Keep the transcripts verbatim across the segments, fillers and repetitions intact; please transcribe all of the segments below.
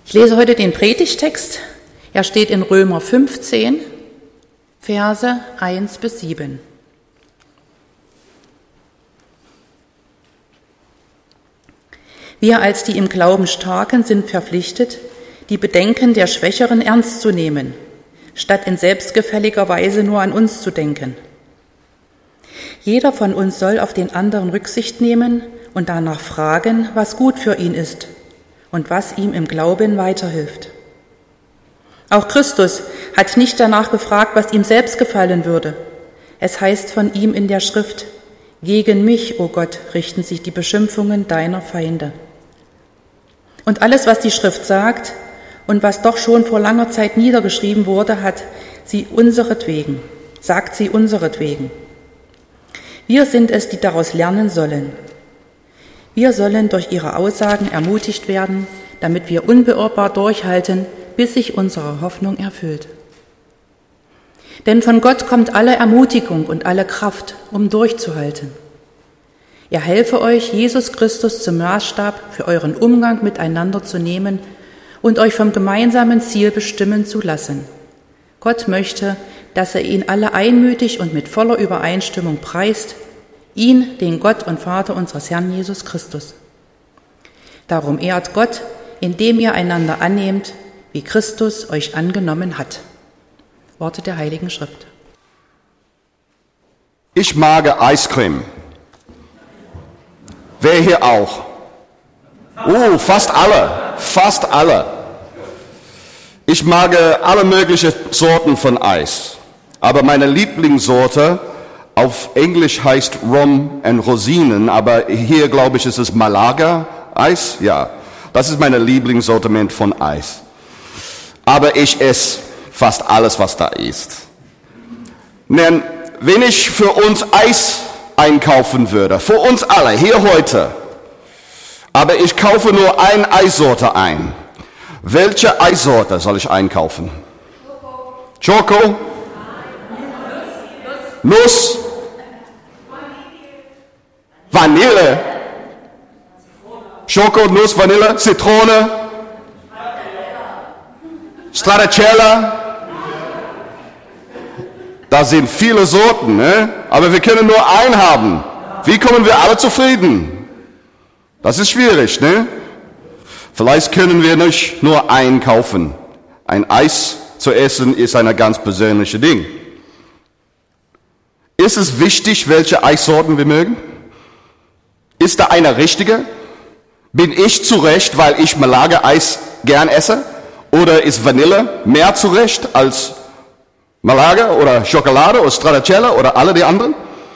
Ich lese heute den Predigtext. Er steht in Römer fünfzehn, Verse eins bis sieben. Wir als die im Glauben Starken sind verpflichtet, die Bedenken der Schwächeren ernst zu nehmen, statt in selbstgefälliger Weise nur an uns zu denken. Jeder von uns soll auf den anderen Rücksicht nehmen und danach fragen, was gut für ihn ist und was ihm im Glauben weiterhilft. Auch Christus hat nicht danach gefragt, was ihm selbst gefallen würde. Es heißt von ihm in der Schrift: Gegen mich, o Gott, richten sich die Beschimpfungen deiner Feinde. Und alles, was die Schrift sagt und was doch schon vor langer Zeit niedergeschrieben wurde, hat sie unseretwegen, sagt sie unseretwegen. Wir sind es, die daraus lernen sollen. Wir sollen durch ihre Aussagen ermutigt werden, damit wir unbeirrbar durchhalten, bis sich unsere Hoffnung erfüllt. Denn von Gott kommt alle Ermutigung und alle Kraft, um durchzuhalten. Er helfe euch, Jesus Christus zum Maßstab für euren Umgang miteinander zu nehmen und euch vom gemeinsamen Ziel bestimmen zu lassen. Gott möchte, dass er ihn alle einmütig und mit voller Übereinstimmung preist, ihn, den Gott und Vater unseres Herrn Jesus Christus. Darum ehrt Gott, indem ihr einander annehmt, wie Christus euch angenommen hat. Worte der Heiligen Schrift. Ich mag Eiscreme. Wer hier auch? Oh, fast alle, fast alle. Ich mag alle möglichen Sorten von Eis. Aber meine Lieblingssorte auf Englisch heißt Rum and Rosinen, aber hier glaube ich, ist es Malaga-Eis. Ja, das ist mein Lieblingssortiment von Eis. Aber ich esse fast alles, was da ist. Denn wenn ich für uns Eis einkaufen würde, für uns alle, hier heute, aber ich kaufe nur eine Eissorte ein, welche Eissorte soll ich einkaufen? Schoko? Schoko? Nuss? Vanille? Schoko, Nuss, Vanille, Zitrone? Stracciatella? Da sind viele Sorten, ne? Aber wir können nur einen haben. Wie kommen wir alle zufrieden? Das ist schwierig, ne? Vielleicht können wir nicht nur einen kaufen. Ein Eis zu essen ist ein ganz persönliches Ding. Ist es wichtig, welche Eissorten wir mögen? Ist da eine richtige? Bin ich zurecht, weil ich Malaga-Eis gern esse? Oder ist Vanille mehr zurecht als Malaga oder Schokolade oder Stracciatella oder alle die anderen?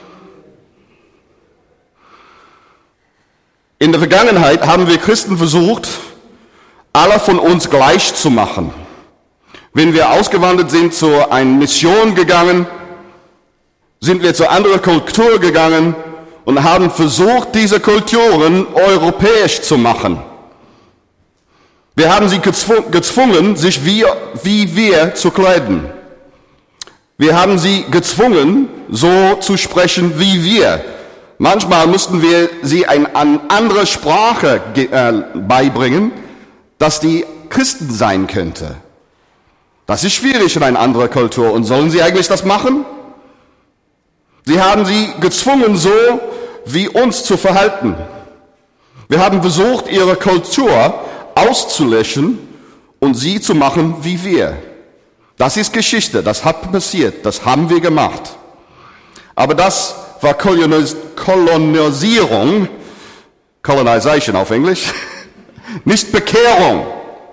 In der Vergangenheit haben wir Christen versucht, alle von uns gleich zu machen. Wenn wir ausgewandert sind, zu einer Mission gegangen, sind wir zu anderer Kultur gegangen und haben versucht, diese Kulturen europäisch zu machen. Wir haben sie gezwungen, sich wie, wie wir zu kleiden. Wir haben sie gezwungen, so zu sprechen wie wir. Manchmal mussten wir sie eine andere Sprache äh, beibringen, dass die Christen sein könnte. Das ist schwierig in einer anderen Kultur. Und sollen sie eigentlich das machen? Sie haben sie gezwungen, so wie uns zu verhalten. Wir haben versucht, ihre Kultur auszulöschen und sie zu machen wie wir. Das ist Geschichte, das hat passiert, das haben wir gemacht. Aber das war Kolonisierung, Colonization auf Englisch, nicht Bekehrung.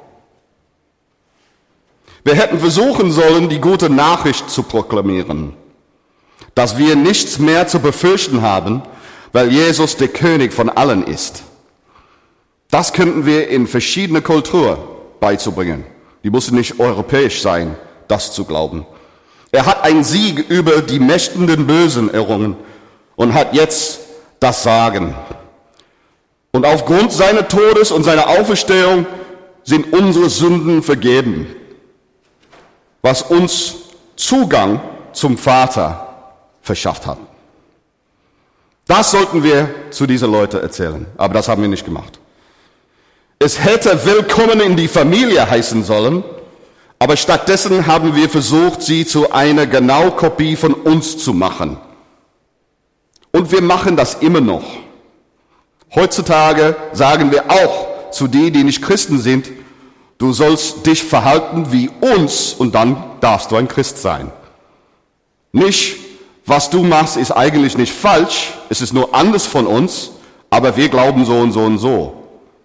Wir hätten versuchen sollen, die gute Nachricht zu proklamieren, dass wir nichts mehr zu befürchten haben, weil Jesus der König von allen ist. Das könnten wir in verschiedene Kulturen beizubringen. Die müssen nicht europäisch sein, das zu glauben. Er hat einen Sieg über die mächtigen Bösen errungen und hat jetzt das Sagen. Und aufgrund seines Todes und seiner Auferstehung sind unsere Sünden vergeben, was uns Zugang zum Vater verschafft hat. Das sollten wir zu diesen Leuten erzählen, aber das haben wir nicht gemacht. Es hätte Willkommen in die Familie heißen sollen, aber stattdessen haben wir versucht, sie zu einer Genaukopie von uns zu machen. Und wir machen das immer noch. Heutzutage sagen wir auch zu denen, die nicht Christen sind, du sollst dich verhalten wie uns und dann darfst du ein Christ sein. Nicht, was du machst, ist eigentlich nicht falsch, es ist nur anders von uns, aber wir glauben so und so und so.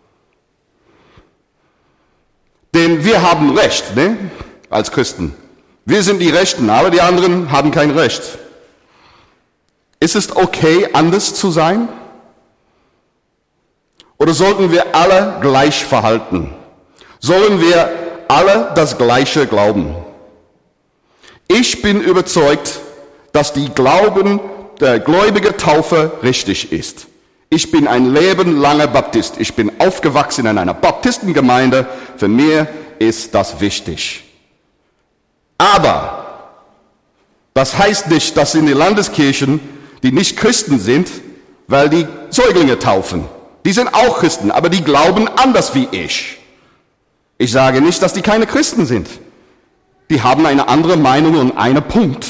Denn wir haben Recht, ne? Als Christen. Wir sind die Rechten, aber die anderen haben kein Recht. Ist es okay, anders zu sein? Oder sollten wir alle gleich verhalten? Sollen wir alle das Gleiche glauben? Ich bin überzeugt, dass die Glauben der gläubige Taufe richtig ist. Ich bin ein lebenlanger Baptist. Ich bin aufgewachsen in einer Baptistengemeinde. Für mich ist das wichtig. Aber das heißt nicht, dass in den Landeskirchen, die nicht Christen sind, weil die Säuglinge taufen. Die sind auch Christen, aber die glauben anders wie ich. Ich sage nicht, dass die keine Christen sind. Die haben eine andere Meinung und einen Punkt.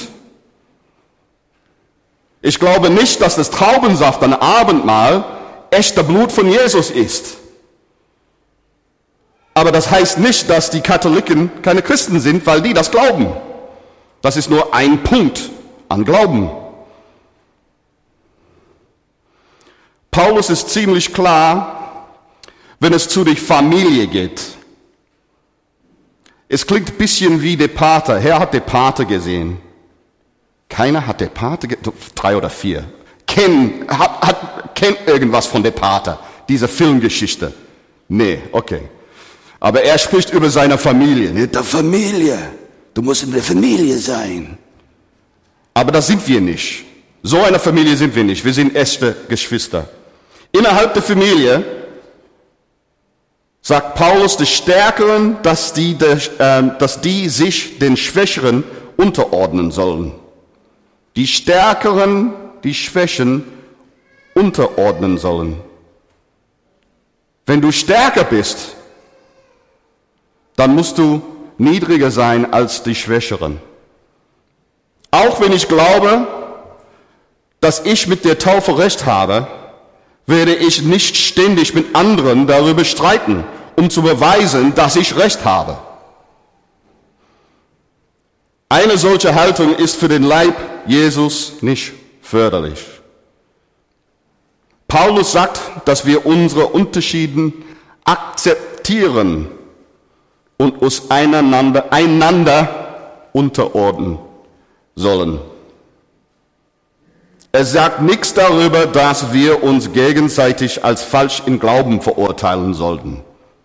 Ich glaube nicht, dass das Traubensaft am Abendmahl echter Blut von Jesus ist. Aber das heißt nicht, dass die Katholiken keine Christen sind, weil die das glauben. Das ist nur ein Punkt an Glauben. Paulus ist ziemlich klar, wenn es zu der Familie geht. Es klingt ein bisschen wie der Pater. Wer hat den Pater gesehen? Keiner hat den Pater gesehen? Drei oder vier. Kennen, hat, hat, kennt irgendwas von der Pater, diese Filmgeschichte? Nee, okay. Aber er spricht über seine Familie. Mit der Familie. Du musst in der Familie sein. Aber das sind wir nicht. So eine Familie sind wir nicht. Wir sind echte Geschwister. Innerhalb der Familie sagt Paulus die Stärkeren, dass die, dass die sich den Schwächeren unterordnen sollen. Die Stärkeren, die Schwächen unterordnen sollen. Wenn du stärker bist, dann musst du niedriger sein als die Schwächeren. Auch wenn ich glaube, dass ich mit der Taufe Recht habe, werde ich nicht ständig mit anderen darüber streiten, um zu beweisen, dass ich Recht habe. Eine solche Haltung ist für den Leib Jesus nicht förderlich. Paulus sagt, dass wir unsere Unterschiede akzeptieren und uns einander, einander unterordnen sollen. Er sagt nichts darüber, dass wir uns gegenseitig als falsch im Glauben verurteilen sollten.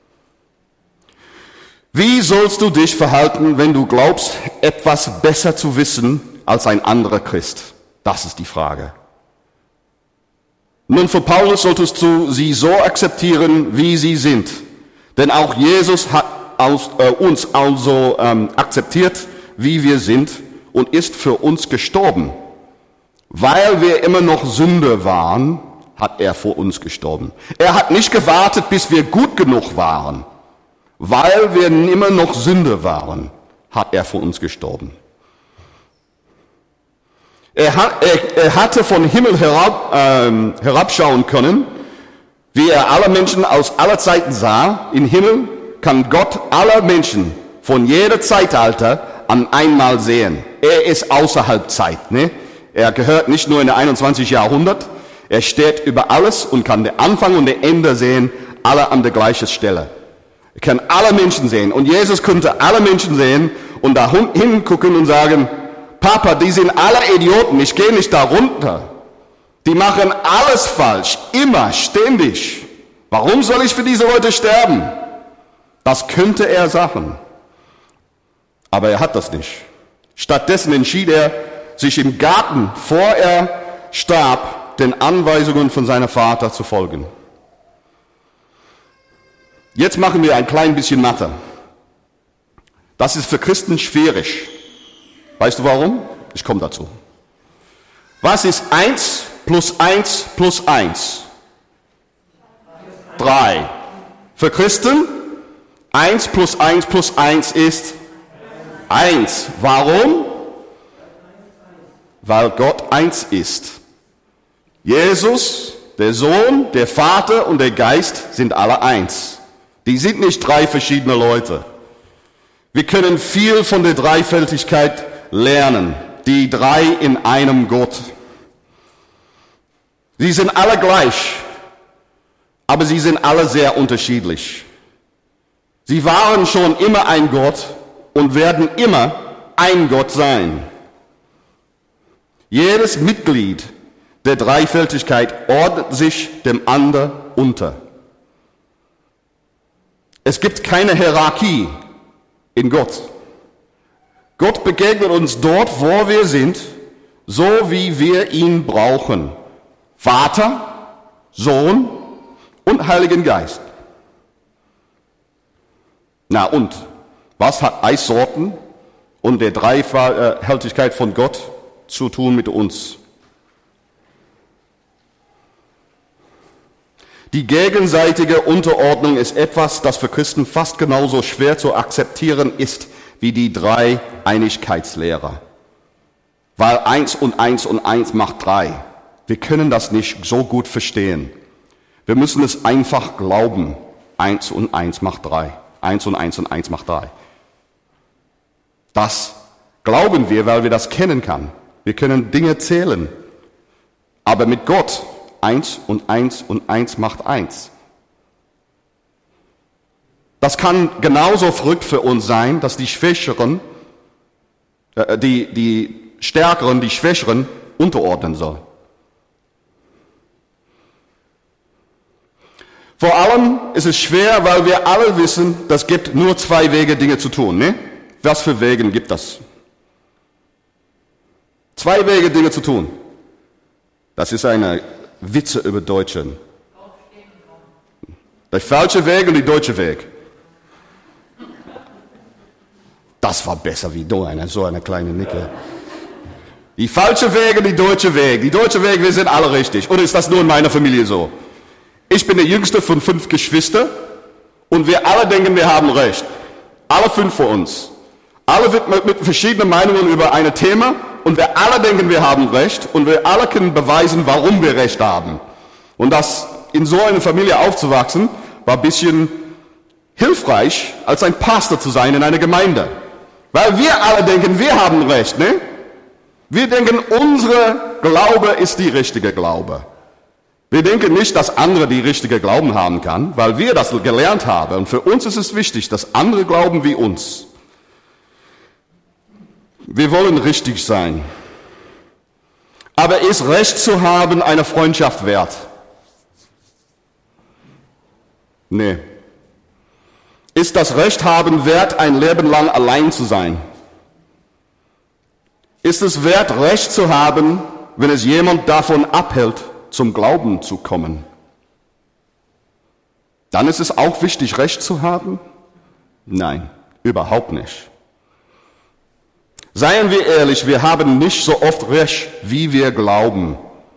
Wie sollst du dich verhalten, wenn du glaubst, etwas besser zu wissen als ein anderer Christ? Das ist die Frage. Nun, für Paulus solltest du sie so akzeptieren, wie sie sind. Denn auch Jesus hat aus, äh, uns also ähm, akzeptiert, wie wir sind und ist für uns gestorben. Weil wir immer noch Sünder waren, hat er für uns gestorben. Er hat nicht gewartet, bis wir gut genug waren. Weil wir immer noch Sünder waren, hat er für uns gestorben. Er, hat, er, er hatte von Himmel herab, ähm, herabschauen können, wie er alle Menschen aus aller Zeiten sah. Im Himmel kann Gott alle Menschen von jeder Zeitalter an einmal sehen. Er ist außerhalb Zeit. Ne? Er gehört nicht nur in der einundzwanzigsten Jahrhundert, er steht über alles und kann den Anfang und den Ende sehen, alle an der gleichen Stelle. Er kann alle Menschen sehen. Und Jesus könnte alle Menschen sehen und da hingucken und sagen, Papa, die sind alle Idioten, ich gehe nicht da runter. Die machen alles falsch, immer, ständig. Warum soll ich für diese Leute sterben? Das könnte er sagen. Aber er hat das nicht. Stattdessen entschied er, sich im Garten, vor er starb, den Anweisungen von seinem Vater zu folgen. Jetzt machen wir ein klein bisschen Mathe. Das ist für Christen schwierig. Weißt du warum? Ich komme dazu. Was ist eins plus eins plus eins? Drei. Für Christen, eins plus eins plus eins ist eins. Warum? Weil Gott eins ist. Jesus, der Sohn, der Vater und der Geist sind alle eins. Die sind nicht drei verschiedene Leute. Wir können viel von der Dreifältigkeit lernen. Die drei in einem Gott. Sie sind alle gleich, aber sie sind alle sehr unterschiedlich. Sie waren schon immer ein Gott und werden immer ein Gott sein. Jedes Mitglied der Dreifältigkeit ordnet sich dem anderen unter. Es gibt keine Hierarchie in Gott. Gott begegnet uns dort, wo wir sind, so wie wir ihn brauchen. Vater, Sohn und Heiligen Geist. Na und, was hat Eissorten und der Dreifältigkeit von Gott zu tun mit uns? Die gegenseitige Unterordnung ist etwas, das für Christen fast genauso schwer zu akzeptieren ist wie die Dreieinigkeitslehre. Weil eins und eins und eins macht drei. Wir können das nicht so gut verstehen. Wir müssen es einfach glauben. Eins und eins macht drei. Eins und eins und eins macht drei. Das glauben wir, weil wir das kennen können. Wir können Dinge zählen. Aber mit Gott, eins und eins und eins macht eins. Das kann genauso verrückt für uns sein, dass die Schwächeren, äh, die, die Stärkeren, die Schwächeren unterordnen sollen. Vor allem ist es schwer, weil wir alle wissen, es gibt nur zwei Wege, Dinge zu tun. Ne? Was für Wege gibt das? Zwei Wege, Dinge zu tun. Das ist eine Witze über Deutschen. Der falsche Weg und der deutsche Weg. Das war besser wie du, eine, so eine kleine Nicke. Die falsche Weg und die deutsche Weg. Die deutsche Weg, wir sind alle richtig. Oder ist das nur in meiner Familie so? Ich bin der jüngste von fünf Geschwistern und wir alle denken, wir haben Recht. Alle fünf von uns. Alle mit, mit verschiedenen Meinungen über ein Thema und wir alle denken, wir haben Recht und wir alle können beweisen, warum wir Recht haben. Und das in so einer Familie aufzuwachsen, war ein bisschen hilfreich, als ein Pastor zu sein in einer Gemeinde. Weil wir alle denken, wir haben Recht, ne? Wir denken, unsere Glaube ist die richtige Glaube. Wir denken nicht, dass andere die richtige Glauben haben kann, weil wir das gelernt haben. Und für uns ist es wichtig, dass andere glauben wie uns. Wir wollen richtig sein. Aber ist Recht zu haben eine Freundschaft wert? Nee. Ist das Recht haben wert, ein Leben lang allein zu sein? Ist es wert, Recht zu haben, wenn es jemand davon abhält, zum Glauben zu kommen? Dann ist es auch wichtig, Recht zu haben? Nein, überhaupt nicht. Seien wir ehrlich, wir haben nicht so oft Recht, wie wir glauben.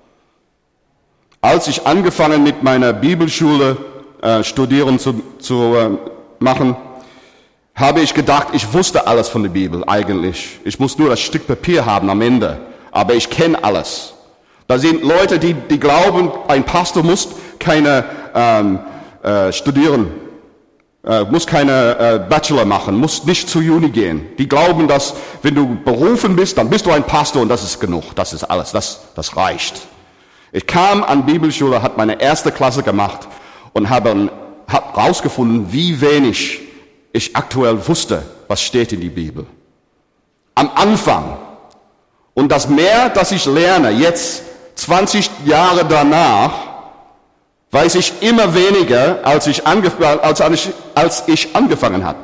Als ich angefangen mit meiner Bibelschule äh, studieren zu, zu äh, machen, habe ich gedacht, ich wusste alles von der Bibel eigentlich. Ich muss nur das Stück Papier haben am Ende, aber ich kenne alles. Da sind Leute, die, die glauben, ein Pastor muss keine ähm, äh, studieren, äh, muss keine äh, Bachelor machen, muss nicht zur Uni gehen. Die glauben, dass wenn du berufen bist, dann bist du ein Pastor und das ist genug, das ist alles, das, das reicht. Ich kam an Bibelschule, hat meine erste Klasse gemacht und habe hab rausgefunden, wie wenig ich aktuell wusste, was steht in die Bibel. Am Anfang. Und das mehr, das ich lerne, jetzt zwanzig Jahre danach, weiß ich immer weniger, als ich, angef- als, als ich angefangen habe.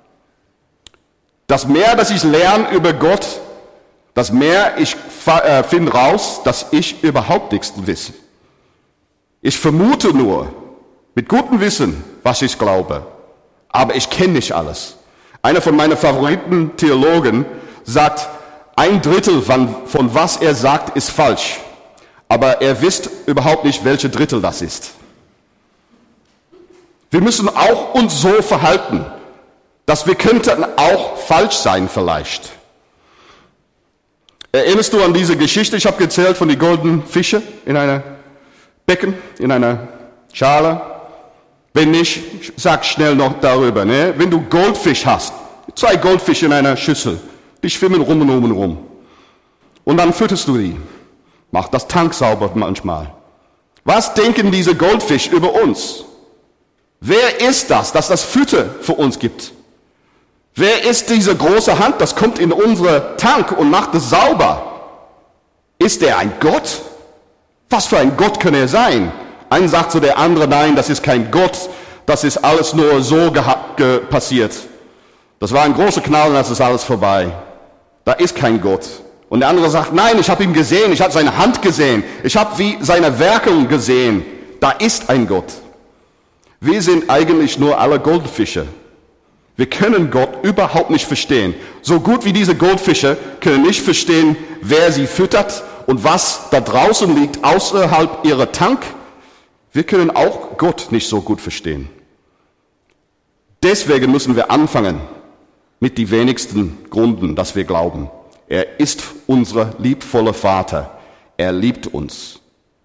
Das mehr, das ich lerne über Gott, das mehr ich äh, finde raus, dass ich überhaupt nichts weiß. Ich vermute nur, mit gutem Wissen, was ich glaube. Aber ich kenne nicht alles. Einer von meinen Favoriten Theologen sagt, ein Drittel von, von was er sagt, ist falsch. Aber er wisst überhaupt nicht, welche Drittel das ist. Wir müssen auch uns so verhalten, dass wir könnten auch falsch sein vielleicht. Erinnerst du an diese Geschichte? Ich habe erzählt von den goldenen Fische in einer Becken, in einer Schale. Wenn nicht, sag schnell noch darüber. Ne? Wenn du Goldfisch hast, zwei Goldfische in einer Schüssel, die schwimmen rum und um und rum. Und dann fütterst du die. Mach das Tank sauber manchmal. Was denken diese Goldfische über uns? Wer ist das, dass das Futter für uns gibt? Wer ist diese große Hand, das kommt in unsere Tank und macht es sauber? Ist er ein Gott? Was für ein Gott kann er sein? Ein sagt zu der andere, nein, das ist kein Gott, das ist alles nur so ge- passiert. Das war ein großer Knall und das ist alles vorbei. Da ist kein Gott. Und der andere sagt, nein, ich habe ihn gesehen, ich habe seine Hand gesehen, ich habe wie seine Wirkung gesehen. Da ist ein Gott. Wir sind eigentlich nur alle Goldfische. Wir können Gott überhaupt nicht verstehen. So gut wie diese Goldfische können nicht verstehen, wer sie füttert und was da draußen liegt außerhalb ihrer Tank. Wir können auch Gott nicht so gut verstehen. Deswegen müssen wir anfangen mit den wenigsten Gründen, dass wir glauben. Er ist unser liebvoller Vater. Er liebt uns.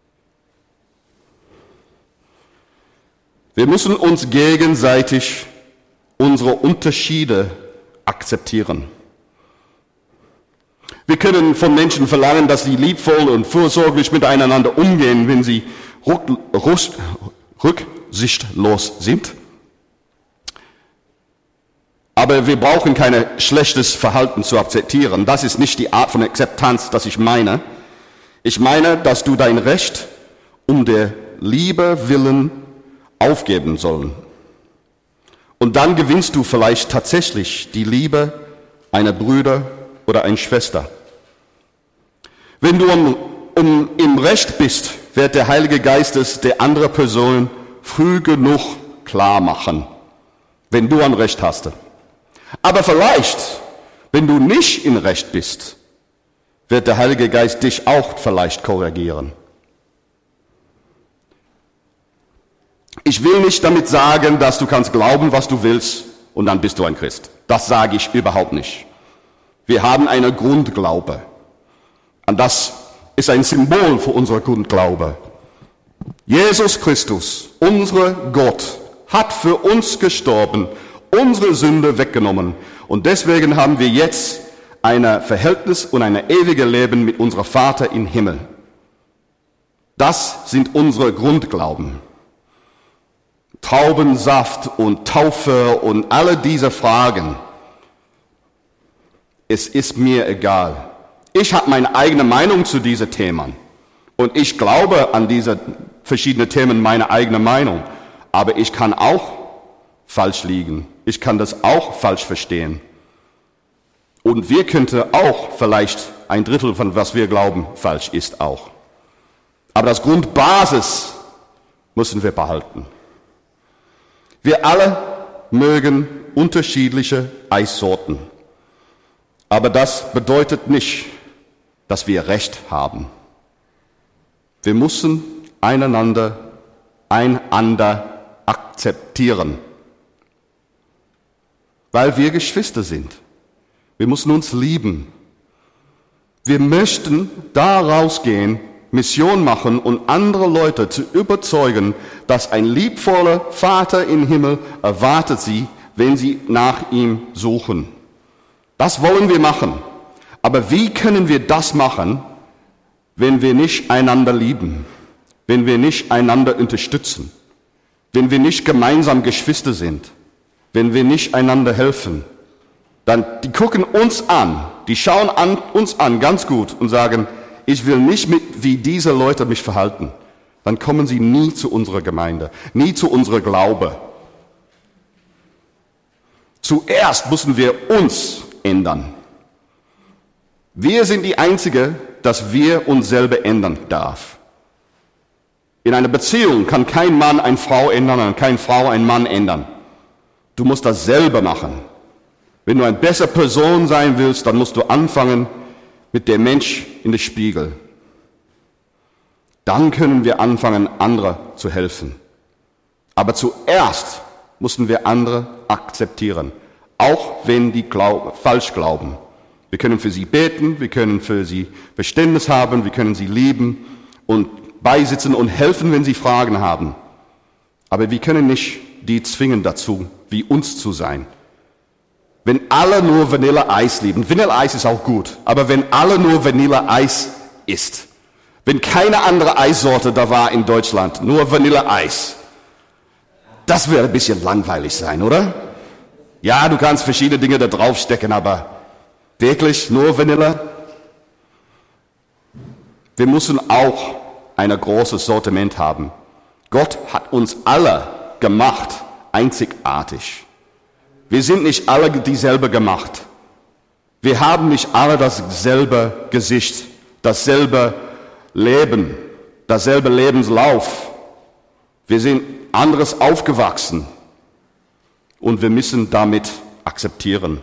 Wir müssen uns gegenseitig unsere Unterschiede akzeptieren. Wir können von Menschen verlangen, dass sie liebvoll und fürsorglich miteinander umgehen, wenn sie rücksichtslos sind. Aber wir brauchen kein schlechtes Verhalten zu akzeptieren. Das ist nicht die Art von Akzeptanz, das ich meine. Ich meine, dass du dein Recht um der Liebe willen aufgeben sollen. Und dann gewinnst du vielleicht tatsächlich die Liebe einer Brüder oder einer Schwester. Wenn du um, um im Recht bist, wird der Heilige Geist es der anderen Person früh genug klar machen, wenn du ein Recht hast. Aber vielleicht, wenn du nicht im Recht bist, wird der Heilige Geist dich auch vielleicht korrigieren. Ich will nicht damit sagen, dass du kannst glauben, was du willst, und dann bist du ein Christ. Das sage ich überhaupt nicht. Wir haben einen Grundglaube. Und das ist ein Symbol für unseren Grundglaube. Jesus Christus, unser Gott, hat für uns gestorben, unsere Sünde weggenommen. Und deswegen haben wir jetzt ein Verhältnis und ein ewiges Leben mit unserem Vater im Himmel. Das sind unsere Grundglauben. Traubensaft und Taufe und alle diese Fragen. Es ist mir egal. Ich habe meine eigene Meinung zu diesen Themen. Und ich glaube an diese verschiedenen Themen meine eigene Meinung. Aber ich kann auch falsch liegen. Ich kann das auch falsch verstehen. Und wir könnten auch vielleicht ein Drittel von was wir glauben falsch ist auch. Aber das Grundbasis müssen wir behalten. Wir alle mögen unterschiedliche Eissorten. Aber das bedeutet nicht, dass wir Recht haben. Wir müssen einander, einander akzeptieren. Weil wir Geschwister sind. Wir müssen uns lieben. Wir möchten da rausgehen, Mission machen und andere Leute zu überzeugen, dass ein liebvoller Vater im Himmel erwartet sie, wenn sie nach ihm suchen. Das wollen wir machen. Aber wie können wir das machen, wenn wir nicht einander lieben, wenn wir nicht einander unterstützen, wenn wir nicht gemeinsam Geschwister sind, wenn wir nicht einander helfen? Dann, die gucken uns an, die schauen an, uns an ganz gut und sagen, ich will nicht mit, wie diese Leute mich verhalten. Dann kommen sie nie zu unserer Gemeinde, nie zu unserer Glaube. Zuerst müssen wir uns ändern. Wir sind die Einzige, dass wir uns selber ändern darf. In einer Beziehung kann kein Mann eine Frau ändern und keine Frau einen Mann ändern. Du musst das selber machen. Wenn du eine bessere Person sein willst, dann musst du anfangen mit dem Mensch in den Spiegel. Dann können wir anfangen, anderen zu helfen. Aber zuerst mussten wir andere akzeptieren, auch wenn die glaub, falsch glauben. Wir können für sie beten, wir können für sie Verständnis haben, wir können sie lieben und beisitzen und helfen, wenn sie Fragen haben. Aber wir können nicht die zwingen dazu, wie uns zu sein. Wenn alle nur Vanilleeis lieben, Vanilleeis ist auch gut, aber wenn alle nur Vanilleeis isst, wenn keine andere Eissorte da war in Deutschland, nur Vanilleeis, das würde ein bisschen langweilig sein, oder? Ja, du kannst verschiedene Dinge da draufstecken, aber wirklich nur Vanille? Wir müssen auch ein großes Sortiment haben. Gott hat uns alle gemacht, einzigartig. Wir sind nicht alle dieselbe gemacht. Wir haben nicht alle dasselbe Gesicht, dasselbe Leben, dasselbe Lebenslauf. Wir sind anderes aufgewachsen und wir müssen damit akzeptieren.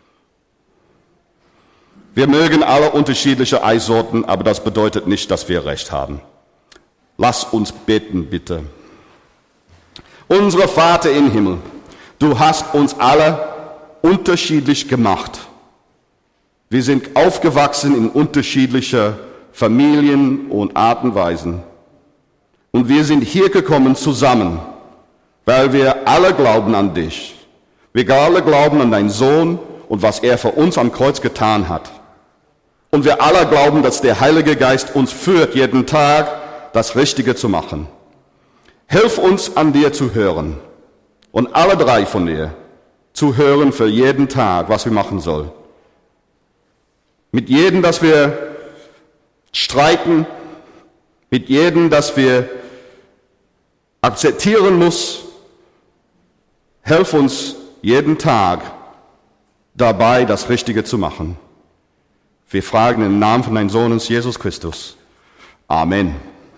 Wir mögen alle unterschiedliche Eissorten, aber das bedeutet nicht, dass wir Recht haben. Lass uns beten, bitte. Unser Vater im Himmel, du hast uns alle unterschiedlich gemacht. Wir sind aufgewachsen in unterschiedliche Familien und Arten und Weisen. Und wir sind hier gekommen zusammen, weil wir alle glauben an dich. Wir alle glauben an deinen Sohn und was er für uns am Kreuz getan hat. Und wir alle glauben, dass der Heilige Geist uns führt, jeden Tag das Richtige zu machen. Hilf uns, an dir zu hören. Und alle drei von dir zu hören für jeden Tag, was wir machen sollen. Mit jedem, dass wir streiten, mit jedem, dass wir akzeptieren müssen. Hilf uns jeden Tag dabei, das Richtige zu machen. Wir fragen im Namen von deinem Sohn Jesus Christus. Amen.